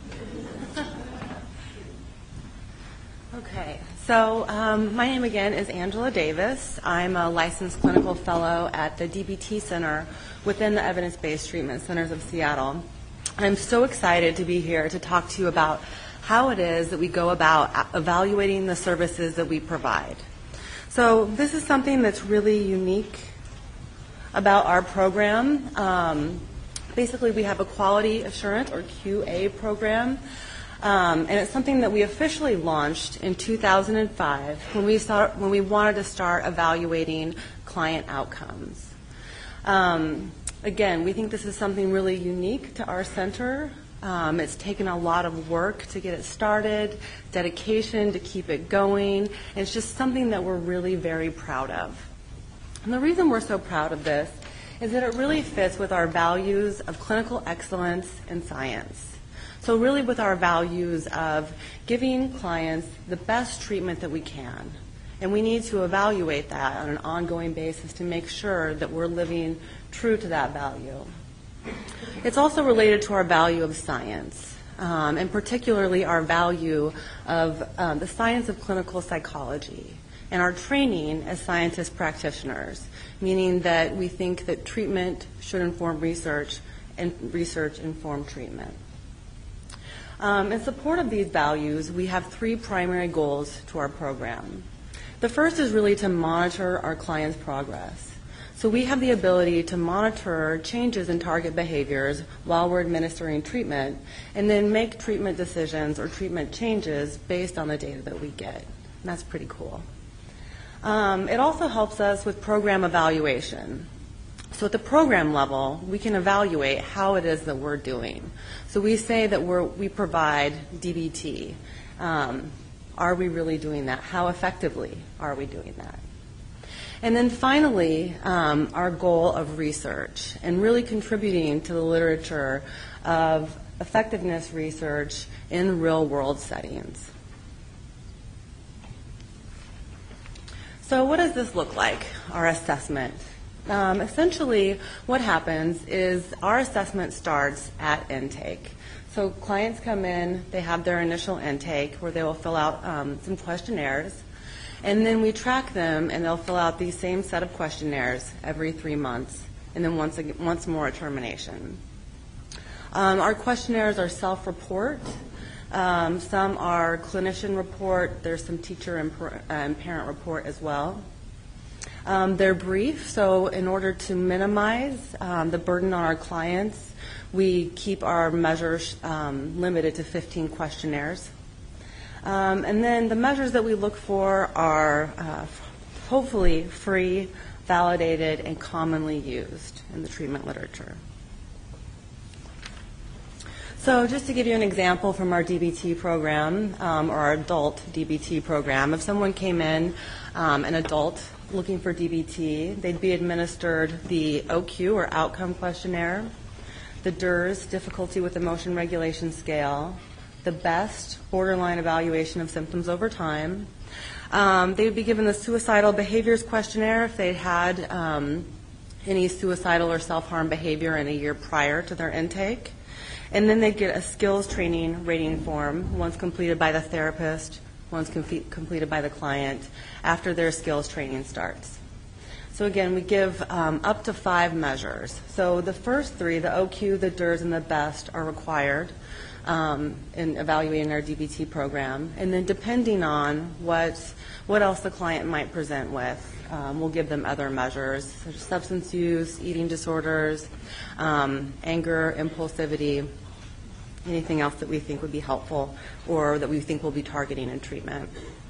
Okay, so my name again is Angela Davis. I'm a licensed clinical fellow at the DBT Center within the Evidence-Based Treatment Centers of Seattle. I'm so excited to be here to talk to you about how it is that we go about evaluating the services that we provide. So this is something that's really unique about our program. Basically, we have a quality assurance or QA program. And it's something that we officially launched in 2005 when we wanted to start evaluating client outcomes. Again, we think this is something really unique to our center. It's taken a lot of work to get it started, dedication to keep it going, and it's just something that we're really very proud of. And the reason we're so proud of this is that it really fits with our values of clinical excellence and science. So really with our values of giving clients the best treatment that we can. And we need to evaluate that on an ongoing basis to make sure that we're living true to that value. It's also related to our value of science, and particularly our value of the science of clinical psychology and our training as scientist practitioners, meaning that we think that treatment should inform research and research inform treatment. In support of these values, we have 3 primary goals to our program. The first is really to monitor our clients' progress. So we have the ability to monitor changes in target behaviors while we're administering treatment and then make treatment decisions or treatment changes based on the data that we get. And that's pretty cool. It also helps us with program evaluation. So at the program level, we can evaluate how it is that we're doing. So we say that we provide DBT. Are we really doing that? How effectively are we doing that? And then finally, our goal of research and really contributing to the literature of effectiveness research in real-world settings. So what does this look like, our assessment? Essentially, what happens is our assessment starts at intake. So clients come in, they have their initial intake where they will fill out some questionnaires. And then we track them, and they'll fill out these same set of questionnaires every 3 months, and then once more at termination. Our questionnaires are self-report. Some are clinician report. There's some teacher and parent report as well. They're brief, so in order to minimize the burden on our clients, we keep our measures limited to 15 questionnaires. And then the measures that we look for are hopefully free, validated, and commonly used in the treatment literature. So just to give you an example from our DBT program, or our adult DBT program, if someone came in, an adult looking for DBT, they'd be administered the OQ, or outcome questionnaire, the DERS, difficulty with emotion regulation scale, the BEST, borderline evaluation of symptoms over time. They would be given the suicidal behaviors questionnaire if they'd had any suicidal or self-harm behavior in a year prior to their intake. And then they'd get a skills training rating form, once completed by the therapist, once completed by the client, after their skills training starts. So again, we give up to 5 measures. So the first 3, the OQ, the DERS, and the BEST, are required in evaluating our DBT program. And then depending on what else the client might present with, we'll give them other measures, such as substance use, eating disorders, anger, impulsivity, anything else that we think would be helpful or that we think we'll be targeting in treatment.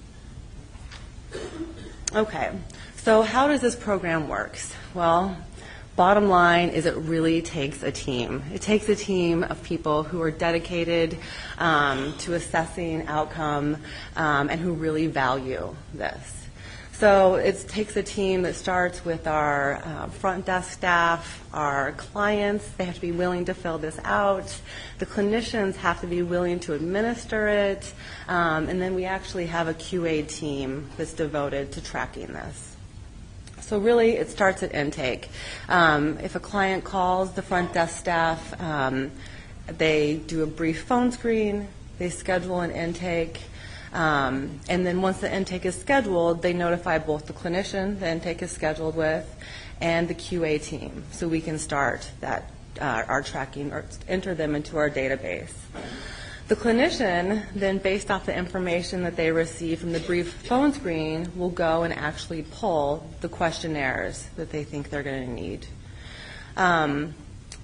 Okay, so how does this program work? Well, bottom line is it really takes a team. It takes a team of people who are dedicated to assessing outcome and who really value this. So it takes a team that starts with our front desk staff, our clients. They have to be willing to fill this out. The clinicians have to be willing to administer it. And then we actually have a QA team that's devoted to tracking this. So really, it starts at intake. If a client calls the front desk staff, they do a brief phone screen, they schedule an intake, and then once the intake is scheduled, they notify both the clinician the intake is scheduled with and the QA team, so we can start that our tracking or enter them into our database. The clinician, then based off the information that they receive from the brief phone screen, will go and actually pull the questionnaires that they think they're going to need.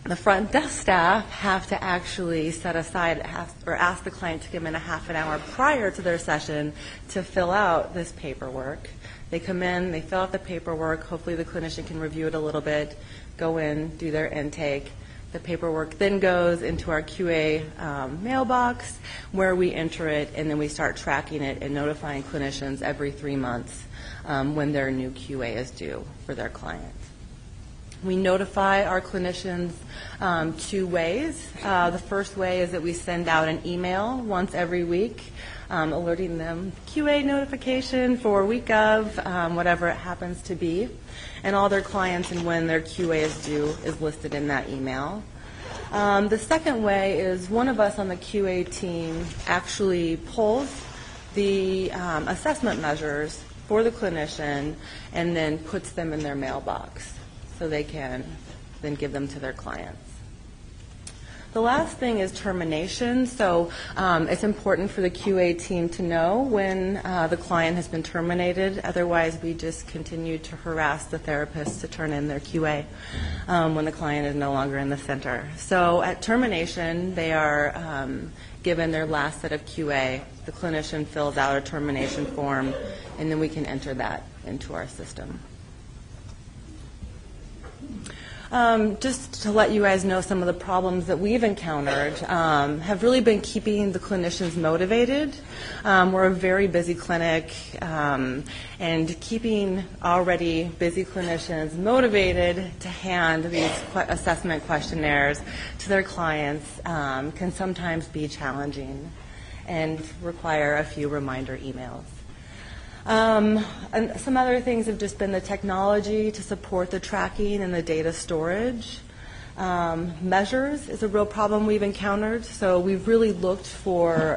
The front desk staff have to actually set aside or ask the client to come in a half an hour prior to their session to fill out this paperwork. They come in, they fill out the paperwork. Hopefully the clinician can review it a little bit, go in, do their intake. The paperwork then goes into our QA mailbox where we enter it, and then we start tracking it and notifying clinicians every 3 months when their new QA is due for their client. We notify our clinicians 2 ways. The first way is that we send out an email once every week alerting them QA notification for week of, whatever it happens to be. And all their clients and when their QA is due is listed in that email. The second way is one of us on the QA team actually pulls the assessment measures for the clinician and then puts them in their mailbox, so they can then give them to their clients. The last thing is termination. So it's important for the QA team to know when the client has been terminated. Otherwise, we just continue to harass the therapists to turn in their QA when the client is no longer in the center. So at termination, they are given their last set of QA. The clinician fills out a termination form, and then we can enter that into our system. Just to let you guys know, some of the problems that we've encountered have really been keeping the clinicians motivated. We're a very busy clinic, and keeping already busy clinicians motivated to hand these assessment questionnaires to their clients can sometimes be challenging and require a few reminder emails. And some other things have just been the technology to support the tracking and the data storage. Measures is a real problem we've encountered, so we've really looked for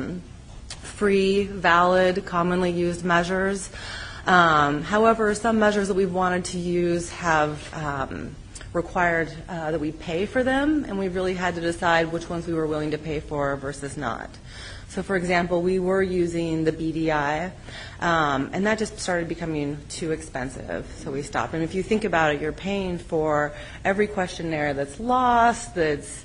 free, valid, commonly used measures. However, some measures that we've wanted to use have required that we pay for them, and we've really had to decide which ones we were willing to pay for versus not. So, for example, we were using the BDI, and that just started becoming too expensive, so we stopped. And if you think about it, you're paying for every questionnaire that's lost, that's,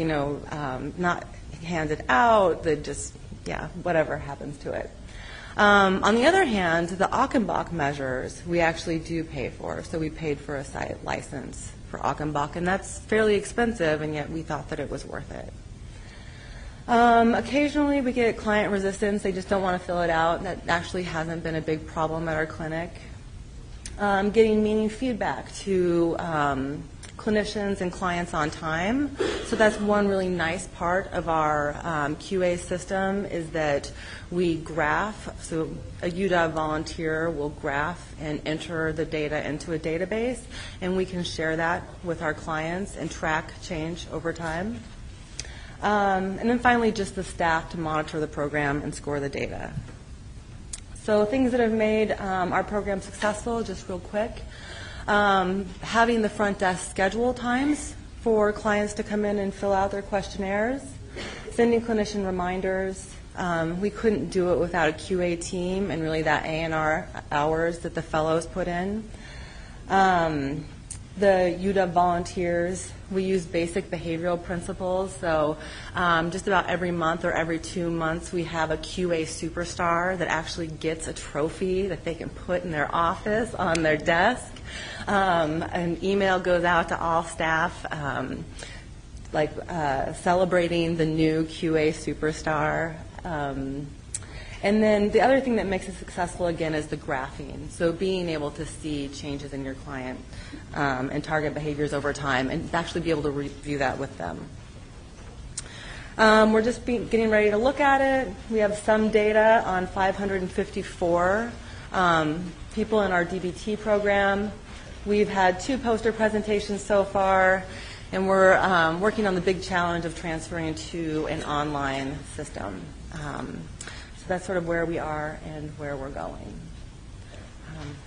not handed out, that just, whatever happens to it. On the other hand, the Achenbach measures we actually do pay for, so we paid for a site license for Achenbach, and that's fairly expensive, and yet we thought that it was worth it. Occasionally we get client resistance. They just don't want to fill it out. That actually hasn't been a big problem at our clinic. Getting meaning feedback to clinicians and clients on time. So that's one really nice part of our QA system is that we graph. So a UW volunteer will graph and enter the data into a database, and we can share that with our clients and track change over time. And then finally, just the staff to monitor the program and score the data. So things that have made our program successful, just real quick. Having the front desk schedule times for clients to come in and fill out their questionnaires. Sending clinician reminders. We couldn't do it without a QA team and really that A&R hours that the fellows put in. The UW volunteers, we use basic behavioral principles. So just about every month or every 2 months, we have a QA superstar that actually gets a trophy that they can put in their office on their desk. An email goes out to all staff celebrating the new QA superstar. And then the other thing that makes it successful, again, is the graphing. So being able to see changes in your client and target behaviors over time and actually be able to review that with them. We're just getting ready to look at it. We have some data on 554 people in our DBT program. We've had 2 poster presentations so far, and we're working on the big challenge of transferring to an online system. So that's sort of where we are and where we're going.